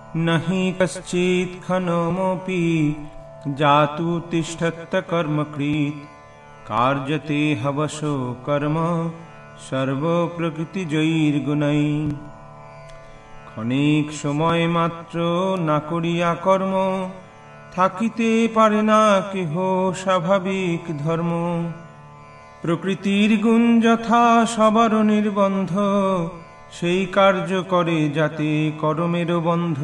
नहि कश्चित् खनमपि जातु तिष्ठत्त कर्मकृत् कार्यते हवशो कर्म सर्व প্রকৃতিজৈর্গুণৈ। ক্ষণিক সময় মাত্র না করিয়া কর্ম থাকিতে পারে না কেহ স্বাভাবিক ধর্ম। প্রকৃতির গুণ যথা সবার নির্বন্ধ, সেই কার্য করে যাতে কর্মেরও বন্ধ।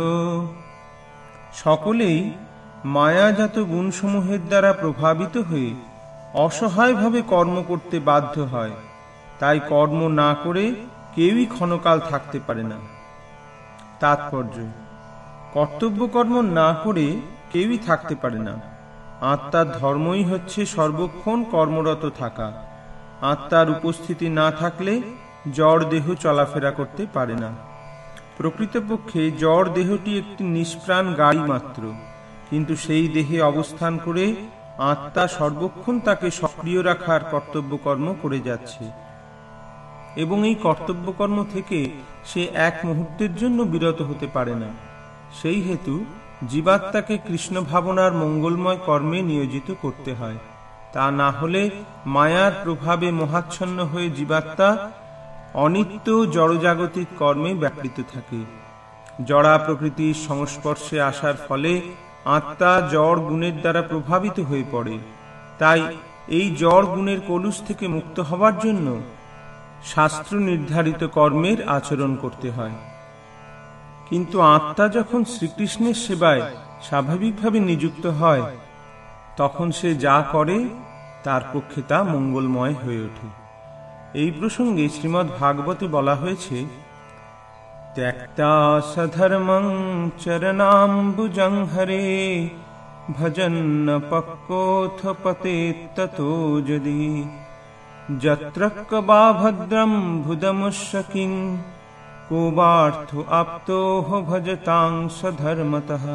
সকলেই মায়াজাত গুণসমূহের দ্বারা প্রভাবিত হয়ে অসহায়ভাবে কর্ম করতে বাধ্য হয়, তাই কর্ম না করে কেউই ক্ষণকাল থাকতে পারে না। তাৎপর্য: কর্তব্য কর্ম না করে কেউই থাকতে পারে না। আত্মার ধর্মই হচ্ছে সর্বক্ষণ কর্মরত থাকা। আত্মার উপস্থিতি না থাকলে জড় দেহ চলাফেরা করতে পারে না। প্রকৃতপক্ষে জড় দেহটি একটি নিষ্প্রাণ গাড়ি মাত্র, কিন্তু সেই দেহে অবস্থান করে আত্মা সর্বক্ষণ তাকে সক্রিয় রাখার কর্তব্য কর্ম করে যাচ্ছে, এবং এই কর্তব্য কর্ম থেকে সে এক মুহূর্তের জন্য বিরত হতে পারে না। সেই হেতু জীবাত্মাকে কৃষ্ণ ভাবনার মঙ্গলময় কর্মে নিয়োজিত করতে হয়। তা না হলে মায়ার প্রভাবে মোহাচ্ছন্ন হয়ে জীবাত্মা অনিত্য জড়জাগতিক কর্মে ব্যাপৃত থাকে। জড়া প্রকৃতির সংস্পর্শে আসার ফলে আত্মা জড় গুণের দ্বারা প্রভাবিত হয়ে পড়ে। তাই এই জড় গুণের কলুষ থেকে মুক্ত হবার জন্য শাস্ত্র নির্ধারিত কর্মের আচরণ করতে হয়। কিন্তু আত্মা যখন শ্রীকৃষ্ণের সেবায় স্বাভাবিকভাবে নিযুক্ত হয়, তখন সে যা করে তার পক্ষে তা মঙ্গলময় হয়ে ওঠে। এই প্রসঙ্গে শ্রীমদ্ ভাগবতে বলা হয়েছে, ত্যক্তা সধর্মং চরণাম্বুজং হরে ভজন্ন পক্কোথ পতেত ততো যদি যত্রক্ক বা ভদ্রম ভুদমুষ্যকিং কোবার্থ আপ্তোহ ভজতাং সধর্মতঃ।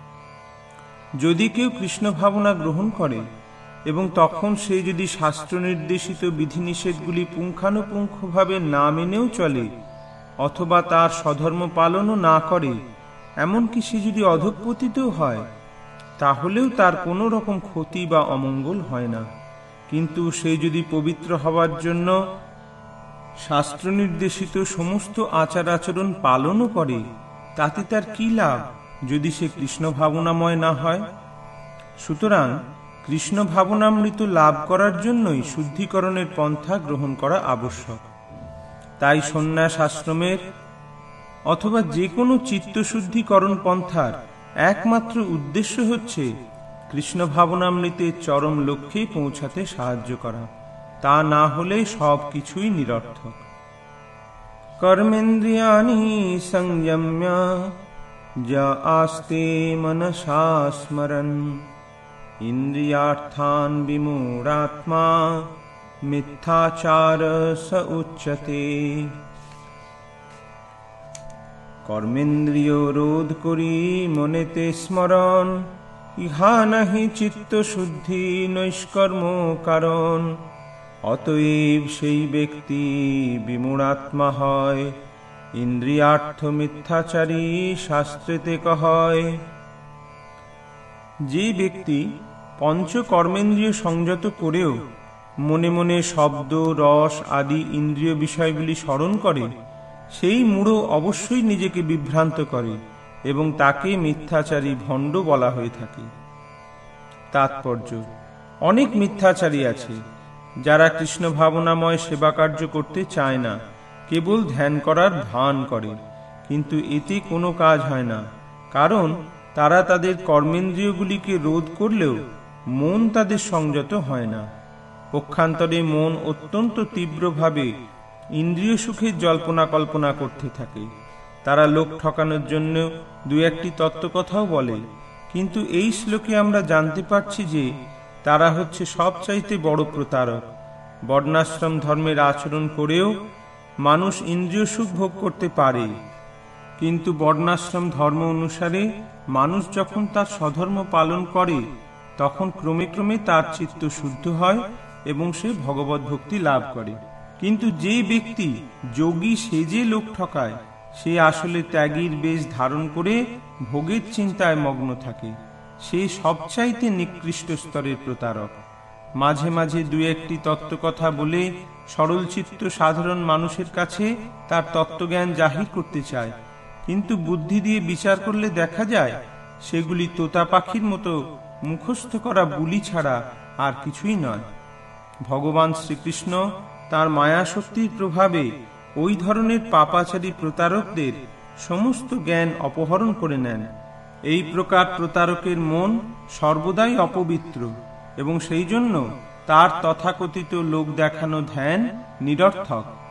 যদি কেউ কৃষ্ণ ভাবনা গ্রহণ করে এবং তখন সে যদি শাস্ত্র নির্দেশিত বিধিনিষেধগুলি পুঙ্খানুপুঙ্খভাবে না মেনেও চলে, অথবা তার স্বধর্ম পালনও না করে, এমনকি সে যদি অধঃপতিতও হয়, তাহলেও তার কোনো রকম ক্ষতি বা অমঙ্গল হয় না। কিন্তু সে যদি পবিত্র হওয়ার জন্য শাস্ত্র নির্দেশিত সমস্ত আচার আচরণ পালনও করে, তাতে তার কি লাভ যদি সে কৃষ্ণ ভাবনাময় না হয়? সুতরাং কৃষ্ণ ভাবনামৃত লাভ করার জন্যই শুদ্ধিকরণের পন্থা গ্রহণ করা আবশ্যক। তাই সন্ন্যাস আশ্রমের অথবা যে কোনো চিত্তশুদ্ধিকরণ পন্থার একমাত্র উদ্দেশ্য হচ্ছে কৃষ্ণ ভাবনামৃতের চরম লক্ষ্যে পৌঁছাতে সাহায্য করা। তা না হলে সব কিছুই নিরর্থক। কর্মেন্দ্রিয়াণি সংযম্য যা আস্তে মনসা স্মরণ ইন্দ্রিয়ার্থান বিমূঢ়াত্মা মিথ্যাচার স উচ্যতে। কর্মেন্দ্রিয় রোধ করি মনেতে স্মরণ, ইহা নাহি চিত্ত শুদ্ধি নৈষ্কর্ম কারণ। অতএব সেই ব্যক্তি বিমূঢ়াত্মা হয়, ইন্দ্রিয়ার্থ মিথ্যাচারী শাস্ত্রেতে কহয়। যে ব্যক্তি পঞ্চ কর্মেন্দ্রিয় সংযত করেও মনে মনে শব্দ রস আদি ইন্দ্রিয় বিষয়গুলি স্মরণ করে, সেই মূঢ় অবশ্যই নিজেকে বিভ্রান্ত করে এবং তাকে মিথ্যাচারী ভণ্ড বলা হয়ে থাকে। তাৎপর্য: অনেক মিথ্যাচারী আছে যারা কৃষ্ণ ভাবনাময় সেবা কার্য করতে চায় না, কেবল ধ্যান করার ভান করে, কিন্তু এতে কোনো কাজ হয় না। কারণ তারা তাদের কর্মেন্দ্রিয়গুলিকে রোধ করলেও মন তাদের সংযত হয় না। পক্ষান্তরে মন অত্যন্ত তীব্রভাবে ইন্দ্রিয় সুখের জল্পনা কল্পনা করতে থাকে। তারা লোক ঠকানোর জন্য দু একটি তত্ত্বকথাও বলে, কিন্তু এই শ্লোকে আমরা জানতে পারছি যে তারা হচ্ছে সবচাইতে বড় প্রতারক। বর্ণাশ্রম ধর্মের আচরণ করেও মানুষ ইন্দ্রিয় সুখ ভোগ করতে পারে, কিন্তু বর্ণাশ্রম ধর্ম অনুসারে মানুষ যখন তার স্বধর্ম পালন করে, তখন ক্রমে ক্রমে তার চিত্ত শুদ্ধ হয় এবং সে ভগবত ভক্তি লাভ করে। কিন্তু যে ব্যক্তি যোগী সেজে লোক ঠকায়, সে আসলে ত্যাগীর বেশ ধারণ করে ভোগের চিন্তায় মগ্ন থাকে। সে সবচাইতে নিকৃষ্ট স্তরের প্রতারক। মাঝে মাঝে দু একটি তত্ত্বকথা বলে সরলচিত্ত সাধারণ মানুষের কাছে তার তত্ত্বজ্ঞান জাহির করতে চায়, কিন্তু বুদ্ধি দিয়ে বিচার করলে দেখা যায় সেগুলি তোতা পাখির মতো মুখস্থ করা বুলি ছাড়া আর কিছুই নয়। ভগবান শ্রীকৃষ্ণ তার মায়াশক্তির প্রভাবে ওই ধরনের পাপাচারী প্রতারকদের সমস্ত জ্ঞান অপহরণ করে নেন। এই প্রকার প্রতারকের মন সর্বদাই অপবিত্র এবং সেই জন্য তার তথাকথিত লোক দেখানো ধ্যান নিরর্থক।